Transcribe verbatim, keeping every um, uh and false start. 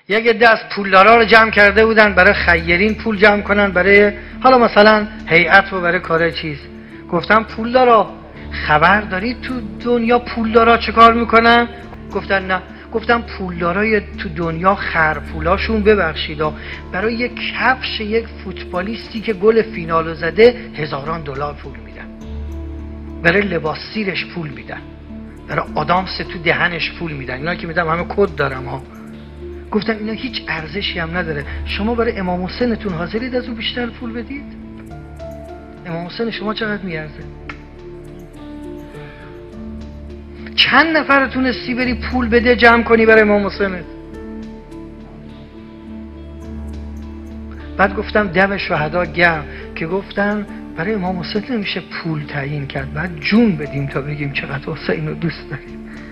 یک عده از پولدارا رو جمع کرده بودن برای خیرین پول جمع کنن، برای حالا مثلا هیئت و برای کار چیز. گفتم پولدارا خبر دارید تو دنیا پولدارا چه کار میکنن؟ گفتن نه. گفتم پولدارای تو دنیا خرپولاشون ببخشید برای یک کفش یک فوتبالیستی که گل فینالو زده هزاران دلار پول میدن، برای لباس سیرش پول میدن، برای آدامس تو دهنش پول میدن. اینا که میدم همه کد دارم ها. گفتم اینا هیچ ارزشی هم نداره. شما برای امام حسینتون حاضرید از او بیشتر پول بدید؟ امام حسین شما چقدر میارزه؟ چند نفر تونستی بری پول بده جمع کنی برای امام حسینت؟ بعد گفتم دم شهدا گرم که گفتن برای امام حسین نمیشه پول تعیین کرد، بعد جون بدیم تا بگیم چقدر حسین رو دوست داریم.